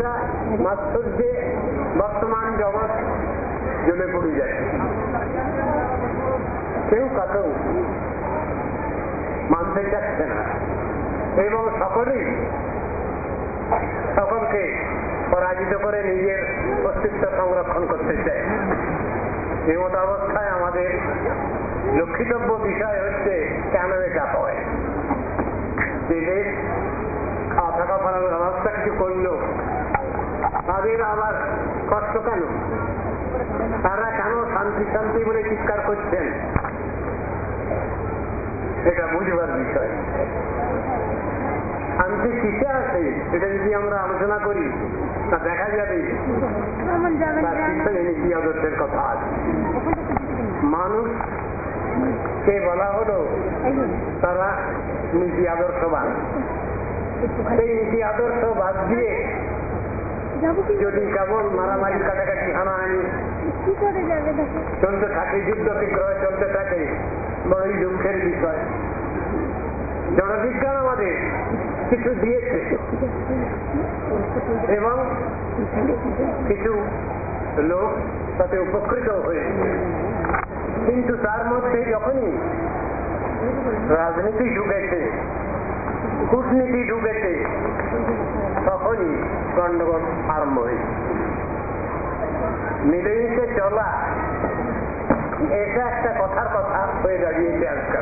বিভৎসতা মাৎসর্যে বর্তমান জগৎ জ্বলে পড়ে যাচ্ছে। কেউ কাকেও মানতে চাচ্ছে না এবং সকলকে পরাজিত করে নিজের অস্তিত্ব সংরক্ষণ করতে চায়। এই মতো অবস্থায় আমাদের লক্ষিতব্য বিষয় হচ্ছে কেন এটা হয়। যে দেশ খাওয়া থাকা পড়ার ব্যবস্থা কিছু করলো, তাদের আবার কষ্ট কেন? তারা কেন শান্তি শান্তি বলে চিৎকার করছেন? এটা বুঝবার বিষয়। শান্তি কিসে আছে এটা যদি আমরা আলোচনা করি তা দেখা যাবে তার পিছনে নীতি আদর্শের কথা আছে। মানুষকে বলা হলো তারা নীতি আদর্শবান। সেই নীতি আদর্শ বাদ দিয়ে যদি কেবল মারামারি কাটাকাটি হানাহানি চলতে থাকে, যুদ্ধ বিগ্রহ চলতে থাকে, বড়ই দুঃখের বিষয়। জনবিজ্ঞান আমাদের কিছু দিয়েছে এবং কিছু লোক তাতে উপকৃত হয়েছে, কিন্তু তার মধ্যে যখনই রাজনীতি ঢুকেছে, কূটনীতি ঢুকেছে, তখনই গন্ডগোল আরম্ভ হয়েছে। মিলেমিশে চলা এটা একটা কথার কথা হয়ে দাঁড়িয়েছে আজকাল।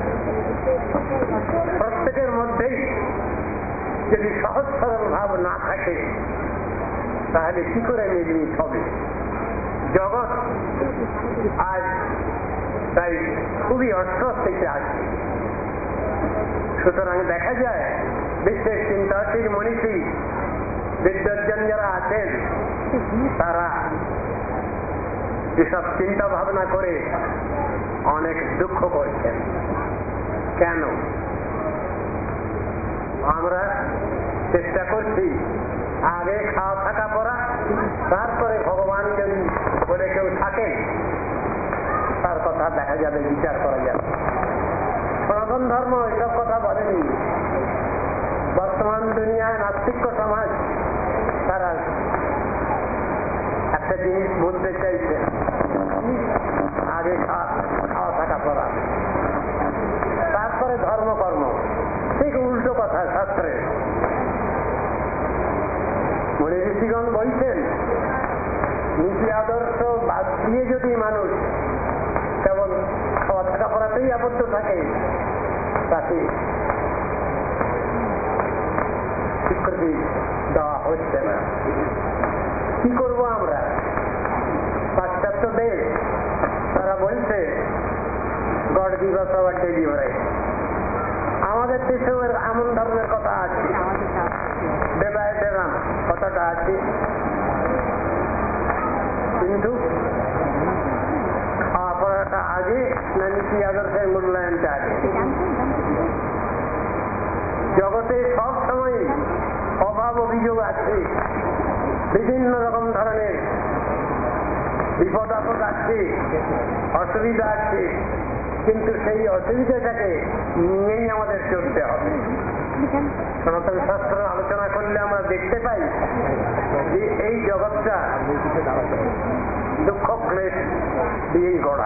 প্রত্যেকের মধ্যেই যদি সহজ সরল ভাব না থাকে তাহলে কি করে মিলমিশ হবে? জগৎ আজ তাই খুবই অস্বস্তিতে আছে। সুতরাং দেখা যায় বিশ্বের চিন্তাশীল মনীষী বিদ্বজ্জন যারা আছেন তারা এসব চিন্তা ভাবনা করে অনেক দুঃখ করছেন। কেন? আমরা চেষ্টা করছি আগে খাওয়া থাকা পড়া, তারপরে ভগবান যদি বলে কেউ থাকেন তার কথা দেখা যাবে, বিচার করা যাবে। সনাতন ধর্ম এসব কথা বলেনি। বর্তমান দুনিয়ায় নাস্তিক্য সমাজ তারা একটা জিনিস বলতে চাইছে, আগে খাওয়া থাকা পড়া, তারপরে ধর্মকর্ম। ঠিক উল্টো কথা শাস্ত্রে। মনে ঋষিগণ বলছেন নীতি আদর্শ বাদ দিয়ে যদি মানুষ কেবল খাওয়া থাকা পড়াতেই আবদ্ধ থাকে তাকে স্বীকৃতি দেওয়া হচ্ছে না। কি করব আমরা? পাশ্চাত্য দেশ তারা বলছে God give us our daily bread. আমাদের দেশেও এমন ধরনের কথা আছে, দেবায় দেবাম কথাটা আছে, কিন্তু খাওয়া পড়াটা আগে না নীতি আদর্শের মূল্যায়নটা আগে? জগতে সব সময় অভাব অভিযোগ আছে, বিভিন্ন রকম ধরনের বিপদ আপদ আছে, অসুবিধা আছে, কিন্তু সেই অসুবিধাটাকে নিয়েই আমাদের চলতে হবে। সনাতন শাস্ত্র আলোচনা করলে আমরা দেখতে পাই যে এই জগৎটা দুঃখ ক্লেশ দিয়েই গড়া।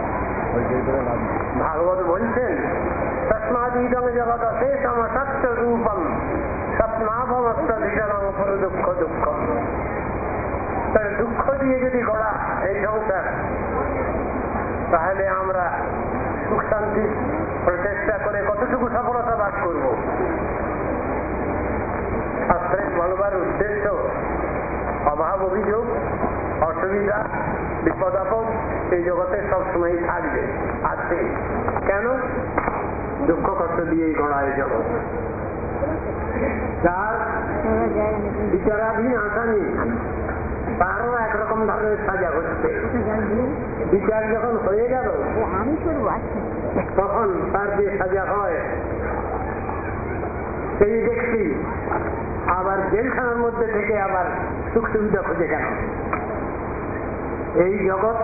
ভাগবত বলছেন তস্মাদিদং জগৎ অশেষম সত্য রূপম স্বপ্নাভমস্ত ভিজনং পুরো দুঃখ দুঃখম। তার দুঃখ দিয়ে যদি গড়া এই সংসার, তাহলে আমরা সুখ শান্তি প্রচেষ্টা করে কতটুকু সফলতা লাভ করব? শাস্ত্রের বলবার উদ্দেশ্য অভাব অভিযোগ অসুবিধা বিপদ আপদ এই জগতে সবসময় থাকবে, আছে। কেন? দুঃখ কষ্ট দিয়েই গড়া এই জগৎ। যার বিচারাধীন আসামি তারও একরকম ধরনের সাজা হচ্ছে। বিচার যখন হয়ে গেল তখন তার যে সাজা হয় সেই ব্যক্তি আবার জেলখানার মধ্যে থেকে আবার সুখ সুবিধা খুঁজে কেন? এই জগৎ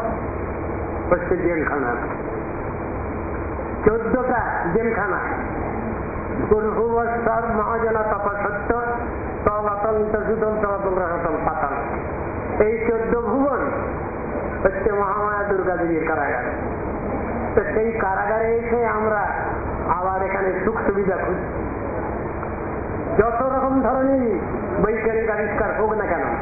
হচ্ছে জেলখানা। 14টা জেলখানা, পূর্ববৎসর মহাজনা তপসত্য তলতন্ত সুতল তলতল রহতল পাতাল, এই 14 ভুবন হচ্ছে মহামায়া দুর্গা দেবীর কারাগার। তো সেই কারাগারে এসে আমরা আবার এখানে সুখ সুবিধা খুঁজছি। যত রকম ধরনের বৈজ্ঞানিক আবিষ্কার হোক না কেন,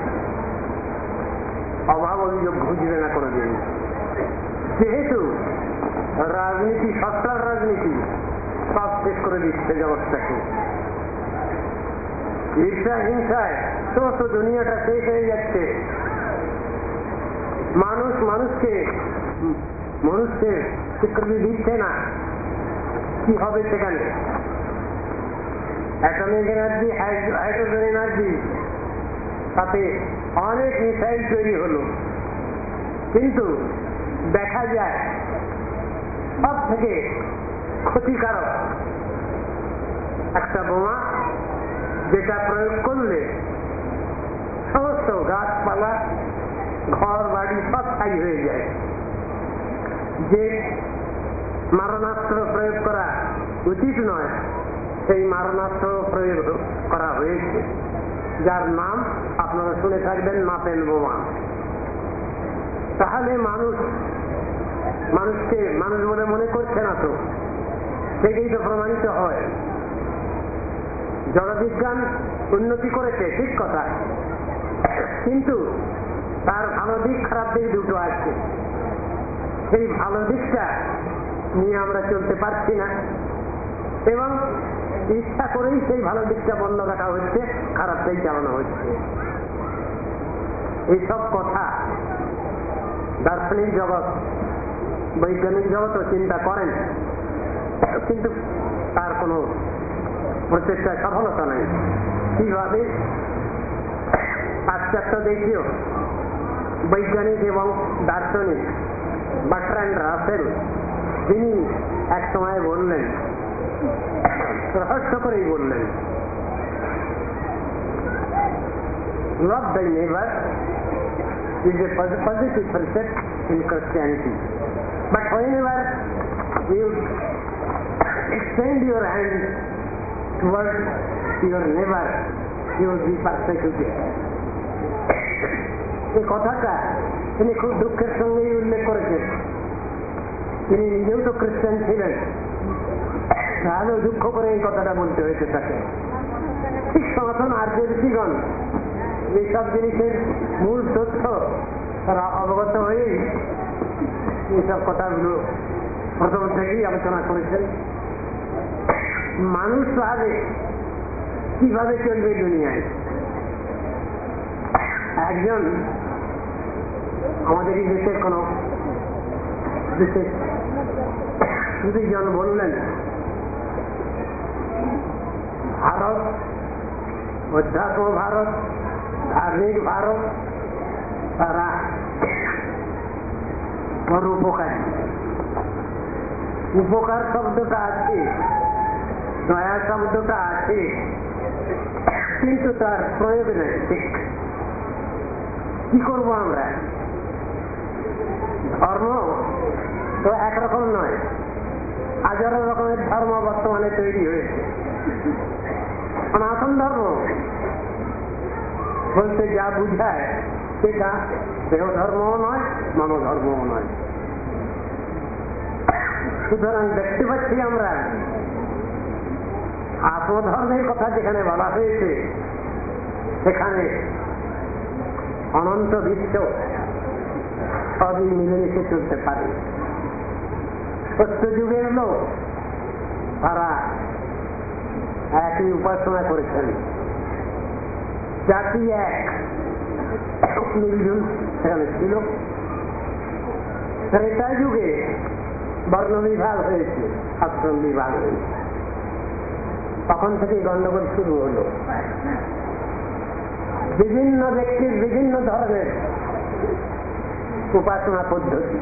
অভাব অভিযোগ ঘুচবে না কোনোদিন। যেহেতু রাজনীতি, সস্তার রাজনীতি সব শেষ করে দিচ্ছে জগৎটাকে। হিংসা হিংসায় সমস্ত দুনিয়াটা শেষ হয়ে যাচ্ছে। মানুষ মানুষকে স্বীকৃতি দিচ্ছে না। কি হবে সেখানে? অ্যাটমিক এনার্জি, হাইড্রোজেন এনার্জি, তাতে অনেক মিসাইল তৈরি হলো, কিন্তু দেখা যায় সব থেকে ক্ষতিকারক একটা বোমা, যেটা প্রয়োগ করলে সমস্ত গাছপালা, ঘর বাড়ি সব ছাই হয়ে যায়। যে মারণাস্ত্র প্রয়োগ করা উচিত নয়, সেই মারণাস্ত্র প্রয়োগ করা হয়েছে, যার নাম আপনারা শুনে থাকবেন, নাপেল বোমা। তাহলে মানুষকে মানুষ বলে মনে করছে না, তো সেটাই তো প্রমাণিত হয়। জড়বিজ্ঞান উন্নতি করেছে, ঠিক কথা, কিন্তু তার ভালো দিক খারাপ দিক দুটো আছে। সেই ভালো দিকটা নিয়ে আমরা চলতে পারছি না, এবং ইচ্ছা করেই সেই ভালো দিকটা বন্ধ রাখা হচ্ছে, খারাপটাই চালানো হচ্ছে। এইসব কথা দার্শনিক জগৎ, বৈজ্ঞানিক জগৎও চিন্তা করেন, কিন্তু তার কোন প্রচেষ্টায় সফলতা নেই। কিভাবে পাশ্চাত্য দেশীয় বৈজ্ঞানিক এবং দার্শনিক বার্ট্রান্ড রাসেল, তিনি এক সময় বললেন, রহস্য করেই বললেন, love thy neighbor is a positive concept in Christianity, but whenever you extend your hand towards your neighbor, you will be persecuted. এই কথাটা তিনি খুব দুঃখের সঙ্গেই উল্লেখ করেছেন। তিনি নিজেও তো খ্রিস্টান ছিলেন, তাহলেও দুঃখ করে এই কথাটা বলতে হয়েছে তাকে। ঠিক সনাতন আর্য ঋষিগণ এইসব জিনিসের মূল তথ্য তারা অবগত হয়েই এইসব কথাগুলো প্রথম থেকেই আলোচনা করেছেন। মানুষ তাহলে কিভাবে চলবে দুনিয়ায়? একজন আমাদের এই দেশের কোন বিশেষ দুজন বললেন, ভারত, অধ্যাত্ম ভারত, ধার্মিক ভারত, তারা বড় উপকারী। উপকার শব্দটা আছে, দয়া শব্দটা আছে, কিন্তু তার প্রয়োগ নেই। ঠিক কি করবো আমরা? ধর্ম তো একরকম নয়, হাজারো রকমের ধর্ম বর্তমানে তৈরি হয়েছে। সনাতন ধর্ম বলতে যা বুঝায় সেটা দেহ ধর্মও নয়, মানব ধর্মও নয়। সুতরাং দেখতে পাচ্ছি আমরা আত্মধর্মের কথা যেখানে বলা হয়েছে, সেখানে অনন্ত বিশ্ব সবই মিলেমিশে চলতে পারে। সত্য যুগের লোক তারা একই উপাসনা করেছেন, জাতি এক, মিলজুল সেখানে ছিল। ত্রেতা যুগে বর্ণ বিভাগ হয়েছে, আশ্রম বিভাগ হয়েছে, তখন থেকে গন্ডগোল শুরু হলো। বিভিন্ন ব্যক্তির বিভিন্ন ধরনের উপাসনা পদ্ধতি,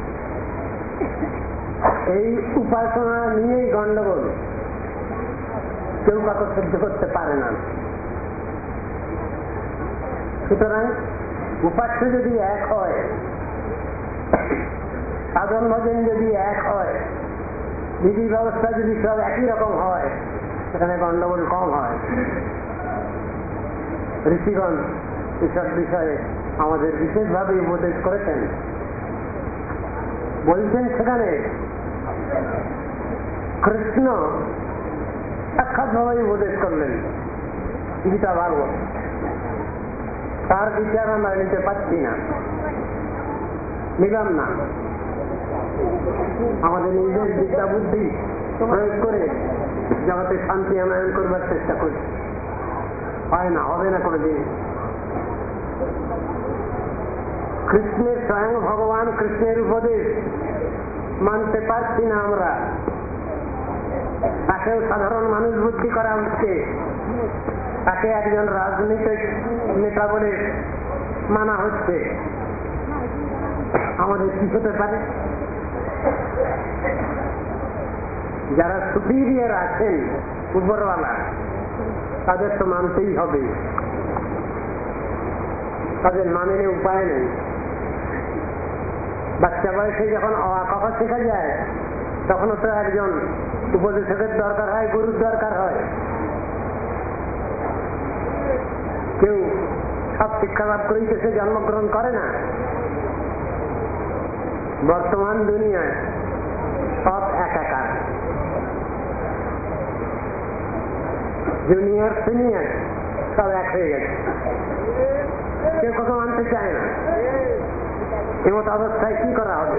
এই উপাসনা নিয়েই গন্ডগোল। কেউ কাউকে সহ্য করতে পারে না। সুতরাং উপাস্য যদি এক হয়, সাধন ভজন যদি এক হয়, বিধি ব্যবস্থা যদি সব একই রকম হয়, সেখানে গন্ডগোল কম হয়। ঋষিগণ এসব বিষয়ে আমাদের বিশেষভাবে উপদেশ করেছেন। বলছেন সেখানে কৃষ্ণ সাক্ষাৎ ভাবে উপদেশ করলেন গীতা ভাগবত, তার বিচার আমরা নিতে পারছি না, নিলাম না। আমাদের নিজের বিদ্যা বুদ্ধি প্রয়োগ করে জগতে শান্তি আনয়ন করবার চেষ্টা করি, হয় না, হবে না কোনোদিন। কৃষ্ণের স্বয়ং ভগবান কৃষ্ণের উপদেশ মানতে পারছি না আমরা, তাকেও সাধারণ মানুষ বুদ্ধি করা হচ্ছে, তাকে একজন রাজনৈতিক নেতা বলে মানা হচ্ছে। আমাদের কি হতে পারে? যারা সুপিরিয়র আছেন উপরওয়ালা, তাদের তো মানতেই হবে, তাদের মানেন উপায় নেই। বাচ্চা বয়সে যখন অ-ক-খ শেখা যায় তখনও তো একজন উপদেশকের দরকার হয়, গুরুর দরকার হয়। কেউ সব শিক্ষা লাভ করেই সে জন্মগ্রহণ করে না। বর্তমান দুনিয়ায় সব একাকার, জুনিয়র সিনিয়র সব এক হয়ে গেছে, কেউ কত মানতে চায় না। এমত অবস্থায় কি করা হবে?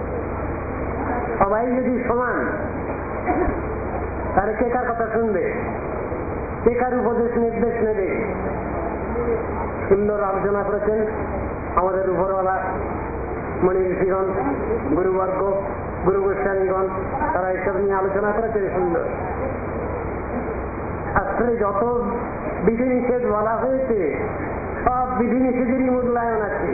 সবাই যদি সমান, তাহলে কে কার কথা শুনবে? কে কার উপদেশ নির্দেশ নেবে? সুন্দর আলোচনা করেছেন আমাদের উপরওয়ালা মণি ঋষিগণ, গুরুবর্গ, গুরু গোস্বামীগণ, তারা এসব নিয়ে আলোচনা করেছেন সুন্দর। শাস্ত্রে যত বিধিনিষেধ বলা হয়েছে সব বিধিনিষেধেরই মূল্যায়ন আছে।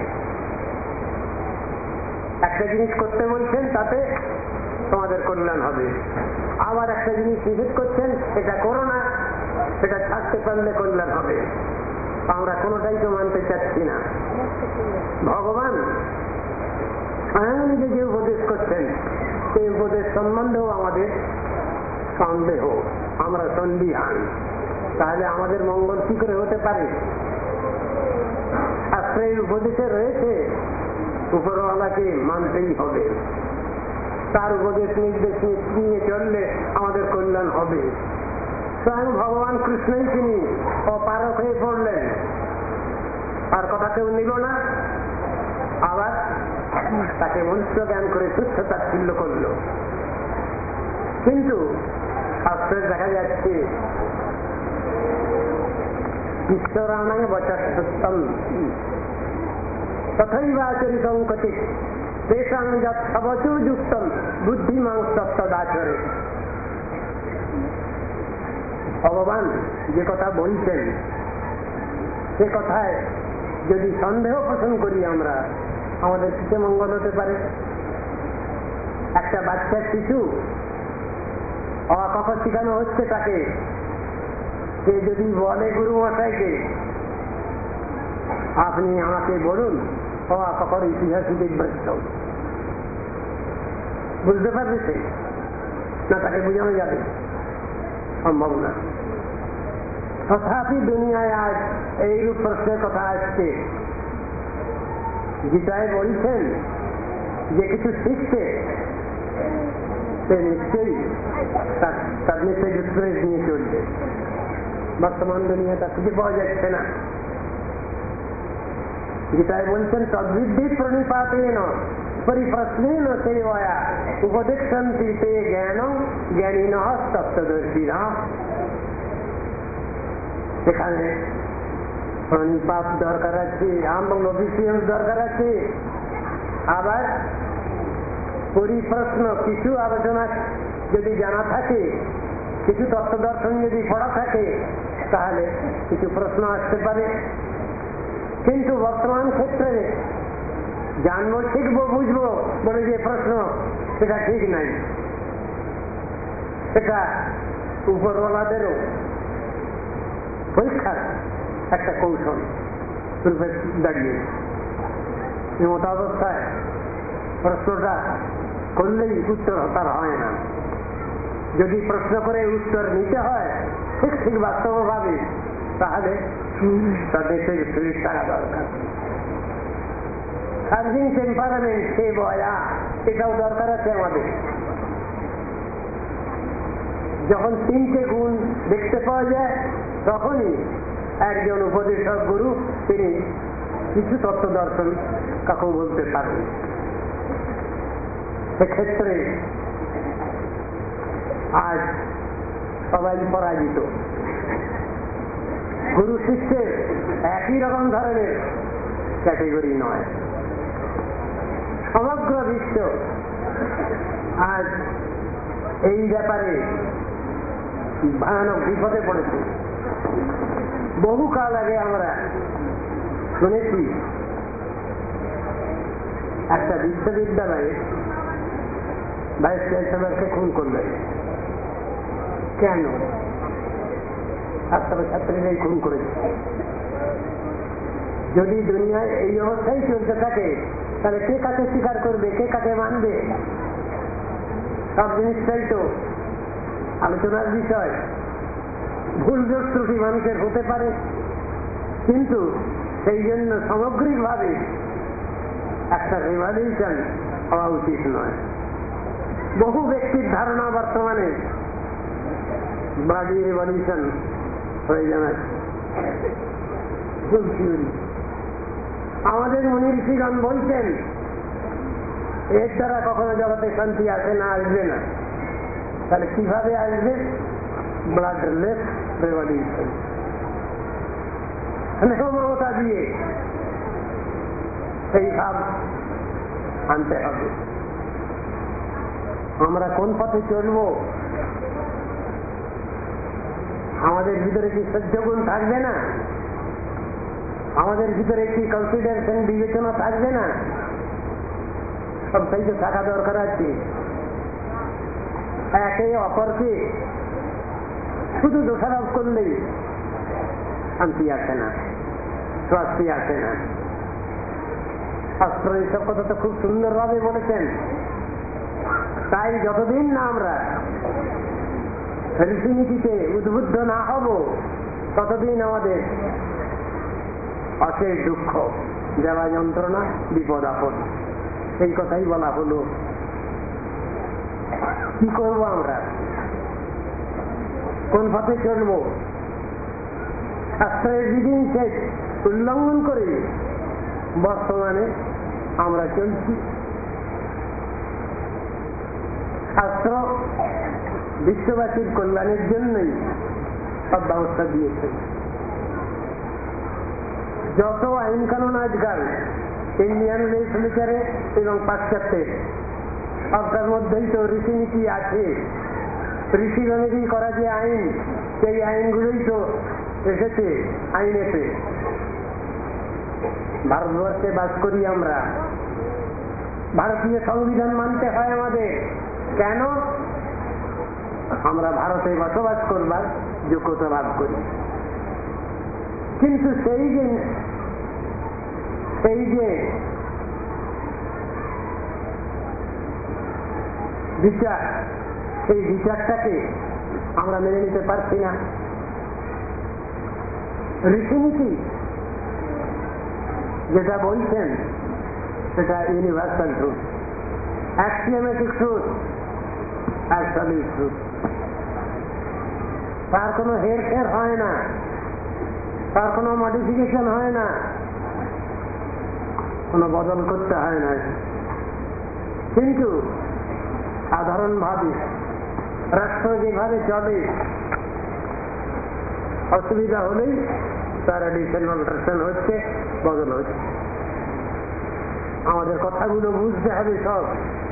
একটা জিনিস করতে বলছেন তাতে তোমাদের কল্যাণ হবে, আবার একটা জিনিস নিষেধ করছেন এটা করো না, সেটা ছাড়তে পারলে কল্যাণ হবে। আমরা কোনোটাই তো মানতে চাচ্ছি না। ভগবান স্বয়ং নিজে যে উপদেশ করছেন সেই উপদেশ সম্বন্ধেও আমাদের সন্দেহ, আমরা সন্দিহান। তাহলে আমাদের মঙ্গল কি করে হতে পারে? শাস্ত্রের উপদেশে রয়েছে উপরওয়ালাকে মানতেই হবে, তার উপদেশ নির্দেশ নিয়ে চললে আমাদের কল্যাণ হবে। স্বয়ং ভগবান কৃষ্ণই তিনি অপারক হয়ে পড়লেন, তার কথা কেউ নিল না, আবার তাকে মনুষ্য জ্ঞান করে তুচ্ছ তাচ্ছিল্য করল। কিন্তু শাস্ত্রে দেখা যাচ্ছে ঈশ্বরানাং বচস্তম তথৈবাচরিতং ক্বচিৎ তেষাং যৎসবচো যুক্তম বুদ্ধিমাং তত্তদাচরে। ভগবান যে কথা বলছেন সে কথায় যদি সন্দেহ পোষণ করি আমরা, আমাদের কিসে মঙ্গল হতে পারে? একটা বাচ্চার শিশু অ-ক-খ শিখানো হচ্ছে তাকে, সে যদি বলে গুরু মশাইকে আপনি আমাকে বলুন অ-ক-খর ইতিহাস বৃত্ত, বুঝতে পারবে সে না? তাকে বোঝানো যাবে? সম্ভব না। তথাপি দুনিয়ায় আজ এইরূপ প্রশ্নের কথা আসছে। গীতায় বলছেন যে কিছু শিখছে সে নিশ্চয়ই তার নিশ্চয়ই এক্সপ্রেস নিয়ে চলবে। বর্তমান দুনিয়াটা খুঁজে পাওয়া যাচ্ছে না। গীতায় বলছেন তদ্বিদ্ধি প্রণিপাতেন পরিপ্রশ্নেন সেবয়া উপদেক্ষন্তি তে জ্ঞানং জ্ঞানীনঃ তত্ত্বদর্শিনঃ। সেখানে প্রণিপাত দরকার আছে, আমল অফিসিয়াল দরকার আছে, আবার পরিপ্রশ্ন কিছু আলোচনা যদি জানা থাকে, কিছু তত্ত্ব দর্শন যদি পড়া থাকে, তাহলে কিছু প্রশ্ন আসতে পারে। কিন্তু বর্তমান ক্ষেত্রে জানবো, শিখবো, বুঝবো বলে যে প্রশ্ন, সেটা ঠিক নাই। সেটা উপরওয়ালাদেরও পরীক্ষার একটা কৌশল রূপে দাঁড়িয়ে। এমত অবস্থায় প্রশ্নটা করলেই উত্তর তার হয় না। যদি প্রশ্ন করে উত্তর নিতে হয় ঠিক ঠিক বাস্তবভাবে, তাহলে তাদের থেকে শরীর থাকা দরকার। সার্ভিং টেম্পারামেন্ট, সে বয়া, এটাও দরকার আছে আমাদের। যখন তিনটে গুণ দেখতে পাওয়া যায়, তখনই একজন উপদেশক গুরু তিনি কিছু তত্ত্ব দর্শন কাকু বলতে পারেন। সেক্ষেত্রে আজ সবাই পরাজিত। গুরু শিষ্যের একই রকম ধরনের ক্যাটেগরি নয়। সমগ্র বিশ্ব আজ এই ব্যাপারে ভয়ানক বিপদে পড়েছে। বহুকাল আগে আমরা শুনেছি একটা বিশ্ববিদ্যালয়ে ভাইস চ্যান্সেলরকে খুন করলেন। কেন? ছাত্রছাত্রীরাই খুন করেছে। যদি দুনিয়ায় এই অবস্থায় চলতে থাকে, তাহলে কে কাকে স্বীকার করবে, কে কাকে মানবে? সব জিনিসটাই তো আলোচনার বিষয়। ভুল দোষ ত্রুটি মানুষের হতে পারে, কিন্তু সেই জন্য সামগ্রিকভাবে একটা রেভলিউশন হওয়া উচিত নয়। বহু ব্যক্তির ধারণা বর্তমানে ব্লাডি রেভলিউশন হয়ে যাবে। আমাদের মুনি ঋষিগণ বলছেন, এর দ্বারা কখনো জগতে শান্তি আসে না, আসবে না। তাহলে কিভাবে আসবে? ব্লাডলেস রেভলিউশন, মমতা দিয়ে সেই ভাব আনতে হবে। আমরা কোন পথে চলব? আমাদের ভিতরে কি সহ্য গুণ থাকবে না? আমাদের ভিতরে কি কনসিডারেশন, বিবেচনা থাকবে না? সবটাই তো থাকা দরকার আছে। একে অপরকে শুধু দোষারোপ করলেই শান্তি আসে না, স্বস্তি আসে না। শাস্ত্র এইসব কথা তো খুব সুন্দরভাবে বলেছেন। তাই যতদিন না আমরা রীতিনীতিতে উদ্বুদ্ধ না হব, ততদিন আমাদের অশেষ দুঃখ, জ্বালা যন্ত্রণা, বিপদ আপদ, এই কথাই বলা হলো। কি করবো আমরা? কোন পথে চলবো? শাস্ত্রের বিধিনিষেধ উল্লঙ্ঘন করে বর্তমানে আমরা চলছি। শাস্ত্র বিশ্ববাসীর কল্যাণের জন্যই সব ব্যবস্থা দিয়েছে। যত আইন কানুন আজকাল ইন্ডিয়ান লেজিসলেচারে এবং পাশ্চাত্যের, সবটার মধ্যেই তো রীতিনীতি আছে। ঋষিগণেরই করা যে আইন, সেই আইনগুলোই তো এসেছে আইনেতে। ভারতবর্ষে বাস করি আমরা, ভারতীয় সংবিধান মানতে হয় আমাদের। কেন? আমরা ভারতে বসবাস করবার যোগ্যতা লাভ করি। কিন্তু সেই যে বিচার, সেই বিচারটাকে আমরা মেনে নিতে পারছি না। রীতিনীতি যেটা বলছেন সেটা universal truth, axiomatic truth, absolute truth. তার কোনো হেরফের হয় না, তার কোনো মডিফিকেশন হয় না, কোনো বদল করতে হয় না। কিন্তু সাধারণভাবে রাষ্ট্র যেভাবে চলে, অসুবিধা হলেই তার এডিশন অল্টারেশন হচ্ছে, বদল হচ্ছে। আমাদের কথাগুলো বুঝতে হবে। সব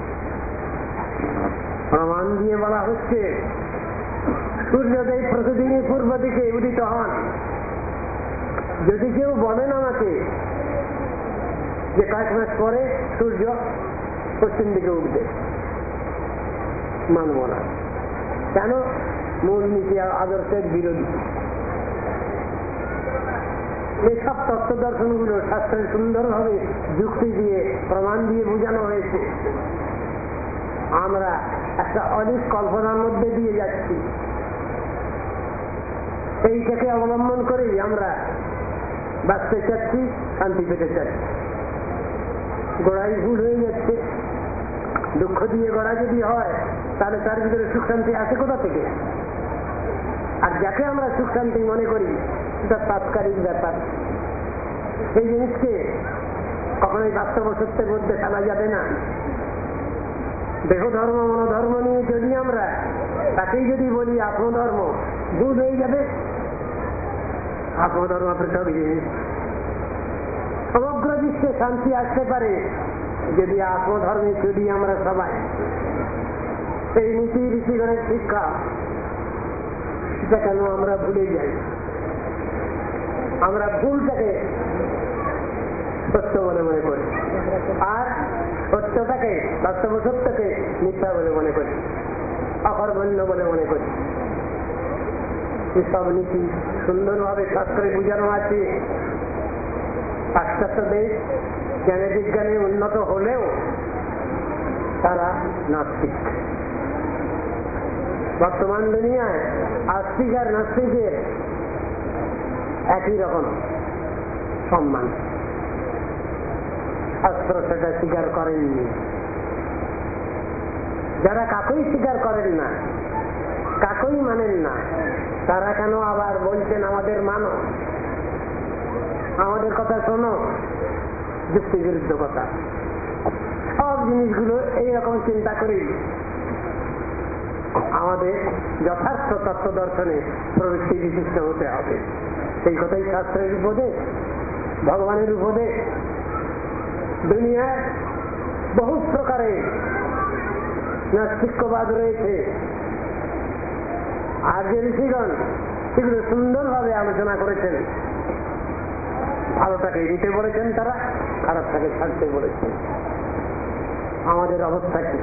প্রমাণ দিয়ে বলা হচ্ছে, সূর্যোদয় প্রতিদিনই পূর্ব দিকে উদিত হন। যদি কেউ বলেন আমাকে যে কয়েক মাস পরে সূর্য পশ্চিম দিকে উঠবে, মানব না। কেন? মূল নীতি আদর্শের বিরোধী। এইসব তত্ত্ব দর্শন গুলো শাস্ত্রে সুন্দরভাবে যুক্তি দিয়ে, প্রমাণ দিয়ে বোঝানো হয়েছে। আমরা একটা অনেক কল্পনার মধ্যে দিয়ে যাচ্ছি। এইটাকে অবলম্বন করেই আমরা বাঁচতে চাচ্ছি, শান্তি পেতে চাচ্ছি। গোড়াই ভুল হয়ে যাচ্ছে। দুঃখ দিয়ে গড়া যদি হয় তাহলে তার ভিতরে সুখ শান্তি আসে কোথা থেকে? আর যাকে আমরা সুখ শান্তি মনে করি সেটা তাৎকালিক ব্যাপার। সেই জিনিসকে কখনোই বাস্তব সত্যের মধ্যে ফেলা যাবে না। দেহ ধর্ম মনোধর্ম নিয়ে যদি আমরা তাকেই যদি বলি আত্মধর্ম, ভুল হয়ে যাবে। আত্মধর্ম পৃথক জিনিস। সমগ্র বিশ্বে শান্তি আসতে পারে যদি আত্মধর্মে চলি আমরা সবাই। সেই নীতি ঋষিগণের শিক্ষা সেটা কেন আমরা ভুলে যাই? আমরা ভুলটাকে সত্য বলে মনে করি, আর সত্যটাকে বাস্তব সত্যকে মিথ্যা বলে মনে করি, অকর্মণ্য বলে মনে করি। এসব নীতি সুন্দরভাবে শাস্ত্রে বোঝানো আছে। পাশ্চাত্য দেশ জ্ঞানে বিজ্ঞানে উন্নত হলেও তারা নাস্তিক। বর্তমান দুনিয়ায় আস্তিক আর নাস্তিকের একই রকম সম্মান। শাস্ত্র সেটা স্বীকার করেননি। যারা কাকুই স্বীকার করেন না, কাকুই মানেন না, তারা কেন আবার বলছেন আমাদের মানো, আমাদের কথা শোনো? যুক্তি বিরুদ্ধ কথা। সব জিনিসগুলো এইরকম চিন্তা করেই আমাদের যথার্থ তত্ত্ব দর্শনে প্রবৃত্তি বিশিষ্ট হতে হবে। সেই কথাই শাস্ত্রের উপদেশ, ভগবানের উপদেশ। দুনিয়ায় বহু প্রকারে নাস্তিক্যবাদ রয়েছে, আর যে ঋষিগণ সেগুলো সুন্দরভাবে আলোচনা করেছেন। ভালোটাকে নিতে বলেছেন তারা, খারাপটাকে ছাড়তে বলেছেন। আমাদের অবস্থা কি?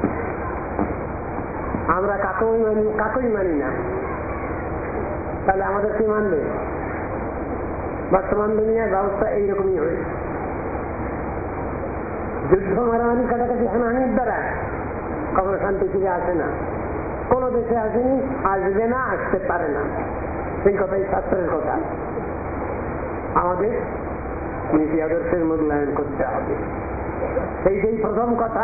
আমরা কাকুই মানি না, তাহলে আমাদের কি মানবে? বর্তমান দুনিয়ার ব্যবস্থা এইরকমই হয়েছে। যুদ্ধ মারামারি কাটাকাটি হানাহানির দ্বারা কখনো শান্তি ফিরে আসে না। কোন দেশে আসেনি, আসবে না, আসতে পারে না। সেই কথাই শাস্ত্রের কথা। আমাদের নীতি আদর্শের মূল্যায়ন করতে হবে। সেইটাই প্রথম কথা।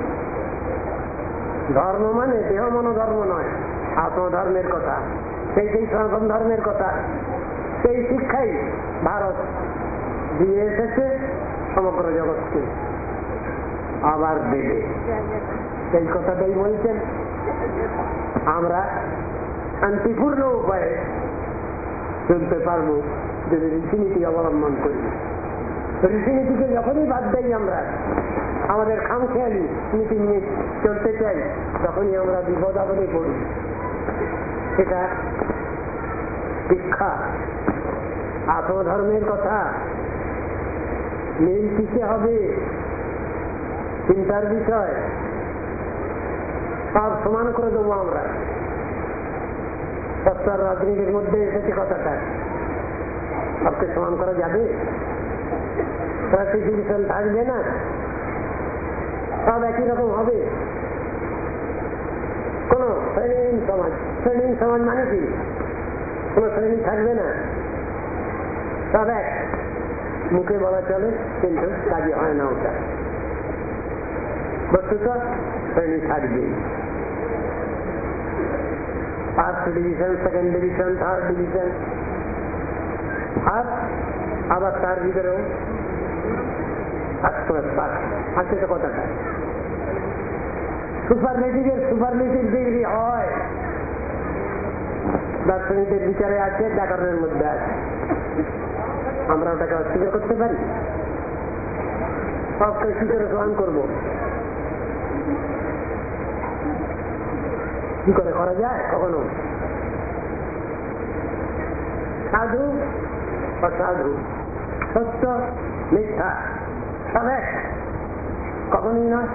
ধর্ম মানে দেহ মনোধর্ম নয়, আত্মধর্মের কথা। সেইটাই সনাতন ধর্মের কথা। সেই শিক্ষাই ভারত দিয়ে এসেছে সমগ্র জগৎকে, আবার দেবে। সেই কথাটাই বলছেন। আমরা শান্তিপূর্ণ উপায়ে চলতে পারবো যদি রীতিনীতি অবলম্বন করি। রীতিনীতিকে যখনই বাদ দেই আমরা, আমাদের খামখেয়ালি নীতি নিয়ে চলতে চাই, তখনই আমরা বিপদ আপদে পড়ি। এটা শিক্ষা, আত্মধর্মের কথা। মিল কিসে হবে? চিন্তার বিষয়। সব সমান করে দেবো আমরা। সত্তর রাজনীতির মধ্যে এসেছে কথাটা। সবকে সমান করা যাবে? সার্টিফিকেশন থাকবে না, সব একই রকম হবে। কোন শ্রেণীহীন সমাজ, শ্রেণীহীন সমাজ মানে কি? কোন শ্রেণী থাকবে না, সব এক। মুখে বলা চলে কিন্তু কাজে হয় না ওটা। বস্তুত শ্রেণী থাকবে। First division, second division, third division, আর আবার তার ভিতরেও আছে তো কথাটা। সুপারলেটিভের সুপারলেটিভ ডিগ্রি হয়, দার্শনিকদের বিচারে আছে, ব্যাকরণের মধ্যে আছে। আমরা ওটাকে অস্বীকার করতে পারি? সবকে কি করে সমান করবো? কি করে করা যায়? কখনো সাধু অসাধু, সত্য মিথ্যা সব এক, কখনই নয়।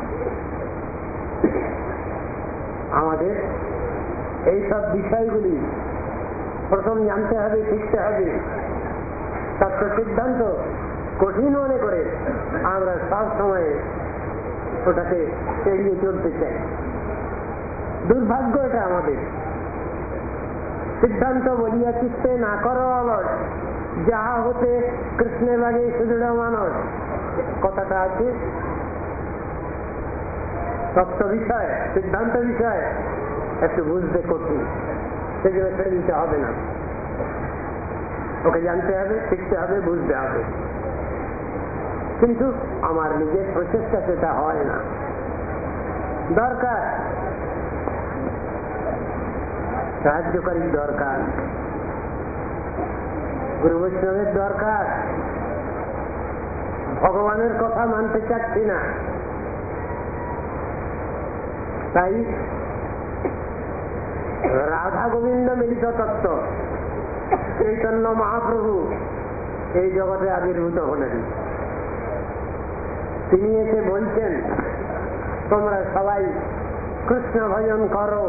আমাদের এইসব বিষয়গুলি প্রথম জানতে হবে, শিখতে হবে। তত্ত্ব সিদ্ধান্ত কঠিন মনে করে আমরা সব সময় ওটাকে এড়িয়ে চলতে চাই। দুর্ভাগ্য এটা আমাদের। সিদ্ধান্ত বলিয়া চিত্তে না করো অলস, যাহা হতে কৃষ্ণে লাগে সুদৃঢ় মানস। কথাটা আছে তত্ত্ব বিষয়, সিদ্ধান্ত বিষয় একটু বুঝতে কঠিন, সেগুলো ছেড়ে দিতে হবে না। ওকে জানতে হবে, শিখতে হবে, বুঝতে হবে। কিন্তু আমার নিজের প্রচেষ্টা সেটা হয় না। দরকার সাহায্যকারী, দরকার গুরু বৈষ্ণবের দরকার। ভগবানের কথা মানতে চাচ্ছি না, তাই রাধা গোবিন্দ মিলিত তত্ত্ব চৈতন্য মহাপ্রভু এই জগতে আবির্ভূত হলেন। তিনি এসে বলছেন তোমরা সবাই কৃষ্ণ ভজন করো,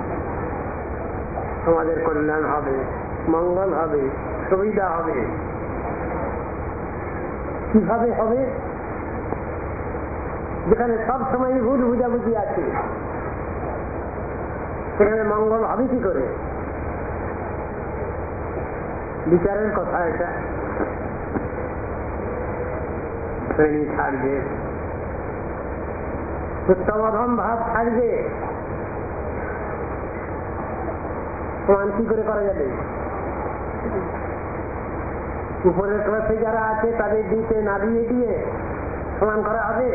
তোমাদের কল্যাণ হবে, মঙ্গল হবে, সুবিধা হবে। কিভাবে হবে? যেখানে সব সময় ভুল বুঝাবুঝি আছে সেখানে মঙ্গল হবে কি করে? বিচারের কথা এটা। শ্রেণী থাকবে, উত্তমধম ভাব থাকবে, সমান কি করে করা যাবে? উপরের ক্লাসে যারা আছে তাদের দিতে না দিয়ে দিয়ে সমান করা হবে,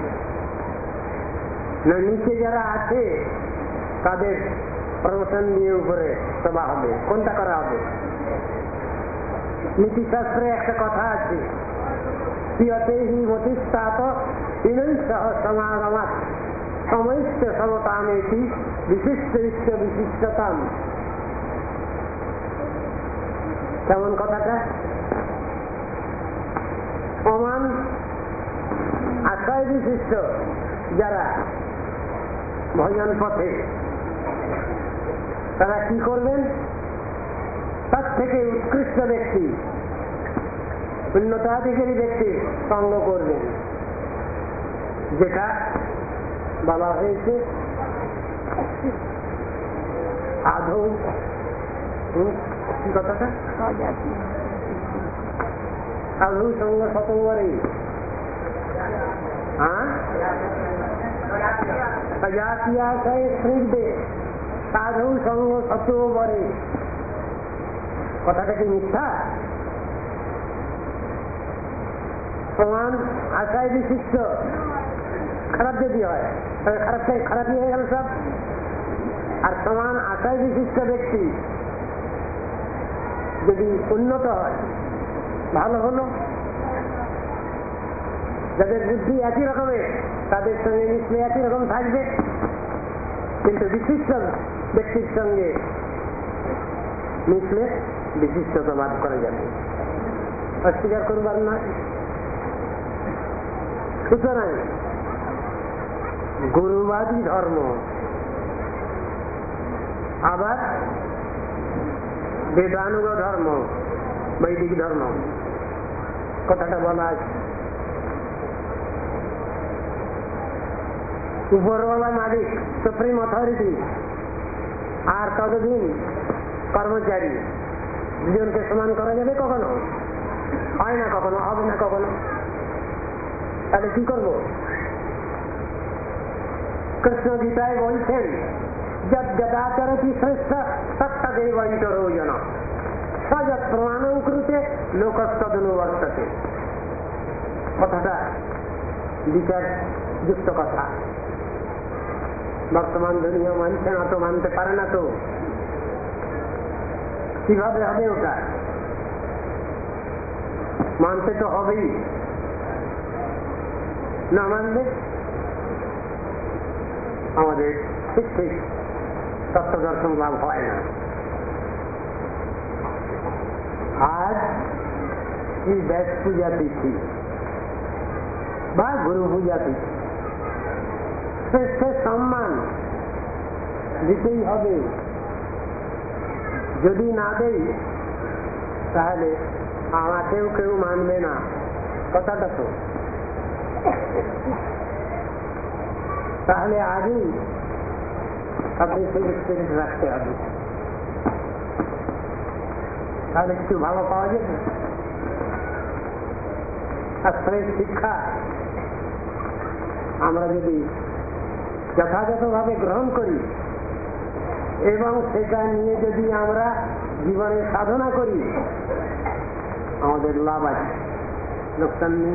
না নিচে যারা আছে তাদের প্রমোশন দিয়ে উপরে সভা হবে? কোনটা করা হবে? নীতিশাস্ত্রে একটা কথা আছে, পিয়তে হি মতিস্তাত বিনৈঃসহ সমাগমাৎ সমৈশ্চ সমতামেতি বিশিষ্ট বিশিষ্টতাম। কেমন কথাটা? সমান আশয় বিশিষ্ট যারা ভজন পথে, তারা কি করবেন? তার থেকে উৎকৃষ্ট ব্যক্তি, উন্নতাধিকারী ব্যক্তি সঙ্গ করবেন। যেটা বলা হয়েছে আদৌ কথাটা সাধু সঙ্গ সতঙ্গরে সজাতিয়াশয় স্নিগ্ধে সাধু সঙ্গ সতোবরে। কথাটা কি মিথ্যা? সমান আশায় বিশিষ্ট খারাপ যদি হয় তাহলে খারাপই হয়ে গেল সব। আর সমান আশায় বিশিষ্ট ব্যক্তি যদি উন্নত হয় ভালো হলো। যাদের বুদ্ধি একই রকমের তাদের সঙ্গে মিশলে একই রকম থাকবে, কিন্তু বিশিষ্ট ব্যক্তির সঙ্গে মিশলে বিশিষ্টতা লাভ করা যাবে, অস্বীকার করবার নয়। সুতরাং গুরুবাদী ধর্ম আবার বেদানুগ ধর্ম, বৈদিক ধর্ম, কথাটা বলা আছে। উপরওয়ালা মালিক, সুপ্রিম অথরিটি, আর ততদিন কর্মচারী, দুজনকে সমান করা যাবে? কখনো হয় না, কখনো হবে না, কখনো। তাহলে কি করব? কৃষ্ণ গীতায় বলছেন যদাচরতি শ্রেষ্ঠ সত্তদেবঞ্চরোজন সযৎ প্রমাণং কৃতে লোকস্তদনুবর্ততে। কথাটা বিচার যুক্ত কথা। বর্তমান দুনিয়া মানছে না তো, মানতে পারে না তো, কিভাবে হবে ওটা? মানতে তো হবেই, না মানলে আমাদের ঠিক ঠিক তত্ত্ব দর্শন লাভ হয় না। আজ এই ব্যাস পূজা তিথি বা গুরু পূজা তিথি, শ্রেষ্ঠ সম্মান দিতেই হবে। যদি না দেই তাহলে আমাকেও কেউ মানবে না। কথাটা তো তাহলে আজই আপনি সেই এক্সপিরিয়েন্স রাখতে হবে, তাহলে একটু ভালো পাওয়া যাবে। আশ্রয় শিক্ষা আমরা যদি যথাযথভাবে গ্রহণ করি এবং সেটা নিয়ে যদি আমরা জীবনে সাধনা করি, আমাদের লাভ আছে, লোকসান নেই।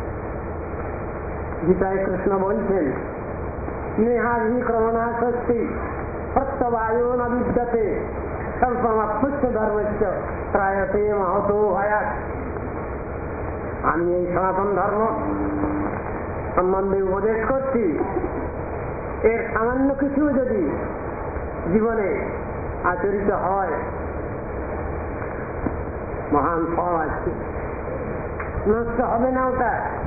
গীতায় কৃষ্ণ বলছেন, নেহাধিক্রমণা শক্তি সত্যবায়ু ন বিদ্যতে স্বল্পমাপ্য ধর্মস্য ত্রায়তে মহতো ভয়াৎ। আমি এই সনাতন ধর্ম সম্বন্ধে উপদেশ করছি, এর সামান্য কিছু যদি জীবনে আচরিত হয় মহান ফল আছে, নষ্ট হবে না ওটা।